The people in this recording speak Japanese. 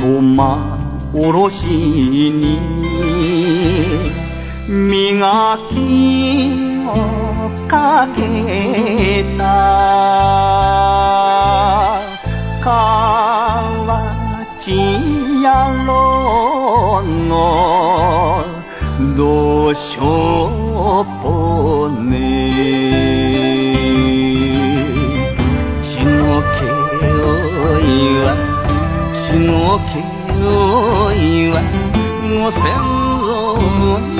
馬おろしに磨きをかけた河内野郎のどうしょうぽね血の気負いは血の気負いはご先祖